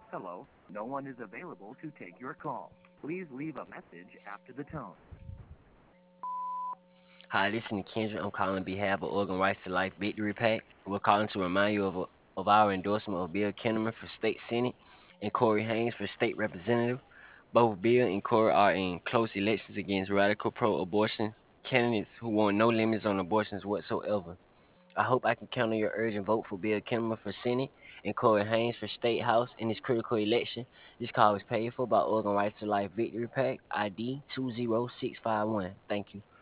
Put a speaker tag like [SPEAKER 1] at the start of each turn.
[SPEAKER 1] Hello, no one is available to take your call. Please leave a message after the tone.
[SPEAKER 2] Hi, this is Kendrick. I'm calling on behalf of Oregon Rights to Life Victory Pack. We're calling to remind you of our endorsement of Bill Kinnaman for State Senate and Corey Haynes for State Representative. Both Bill and Corey are in close elections against radical pro-abortion candidates who want no limits on abortions whatsoever. I hope I can count on your urgent vote for Bill Kinnaman for Senate and Corey Haynes for State House in this critical election. This call is paid for by Oregon Rights to Life Victory Pack ID 20651. Thank you.